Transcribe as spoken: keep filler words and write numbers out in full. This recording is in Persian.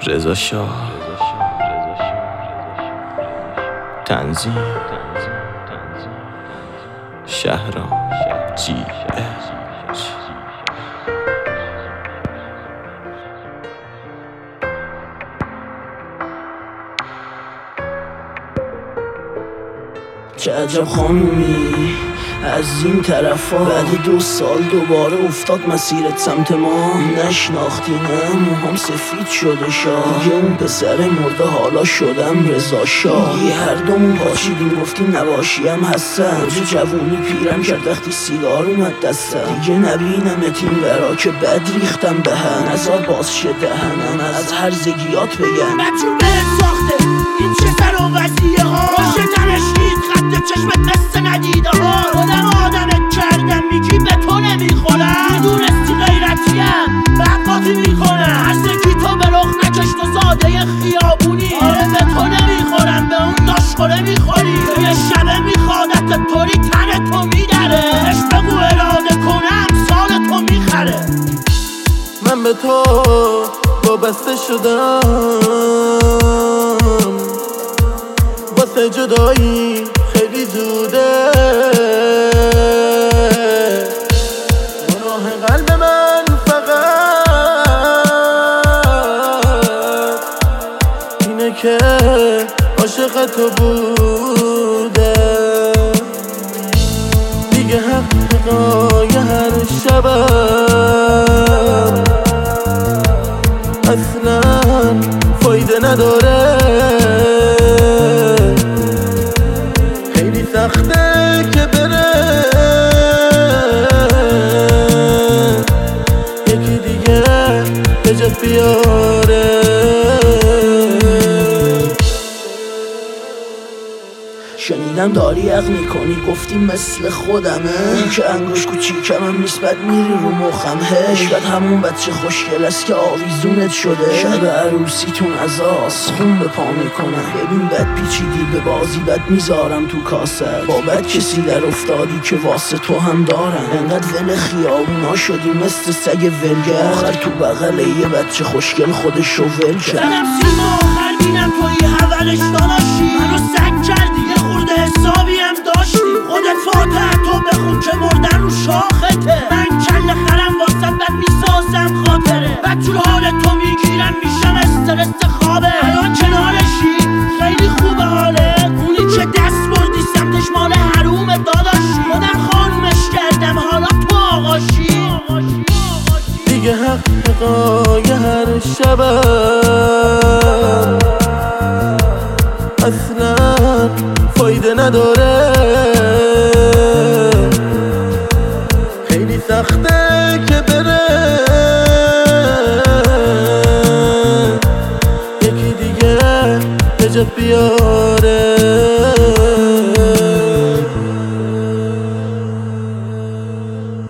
رضا شاه تنظیم شهرام جی اچ. چه عجب خانومی از این طرفا بعد دو سال دوباره افتاد مسیرت سمت ما. نشناختینم موهام سفید شده شاه دیگه اون پسر مرده حالا شدم رضا شاه. یه هر دومون پاچیدیم گفتیم نباشیم هستم. روز جوونی پیرم کرد وقتی سیگار اومد دستم. دیگه نبینمت این برا که بد ریختم به هم. نزار باز شه دهنم از هر زگیات بگم مجبور بهت ساخته این چه سر و وضعیه ها. باشه تنشید خط چشمت مثل ندیده ها. خودم آدمت کردم میگی به تو نمیخورم. میدونستی غیرتیم بقاتی میکنم. هر سکی تو به رخ نکش تو ساده خیابونی. آره به تو نمیخورم به اون داشخوره میخوری. یه شبه میخوادت طوری تن تو میدره. اش بگو اراده کنم سال تو میخره. من به تو وابسته شدم واسه جدایی خیلی زوده. گناه قلب من فقط اینه که عاشق تو بوده. دیگه حق حقای هر شبم اصلا فایده نداره. خیلی سخته که بره یکی دیگه به جات بیاره. شنیدم داری عق میکنی گفتی مثل خودمه. این که انگوش کوچیکم هم نیست بد میری رو مخم. هشبت همون بچه خوشگل است که آویزونت شده. شب عروسیتون از آس خون به پا میکنم. ببین بد پیچیدی به بازی بد میذارم تو کاست. با بد کسی در افتادی که واسه تو هم دارم. انقدر ول خیابونا شدی مثل سگ ولگر. آخر تو بغل یه بچه خوشگل خودش رو ول کرد. زدم سیم آخر بینم توی اولش داناشی. منو سگ کردی یه خورده حسابی هم داشتی. خودت فاتح تو بخون که مردن رو شاخته. من کل خرم واسه بد میسازم خاطره. بد جور حال تو میگیرم میشم استرس خوابه. الان کنارشی خیلی خوبه حاله. اونی که دست بردی سمتش مال حروم داداشی. خودم خانومش کردم حالا تو آقاشی. دیگه حق حقای هر شبم اصلا فایده نداره. خیلی سخته که بره یکی دیگه به جات بیاره.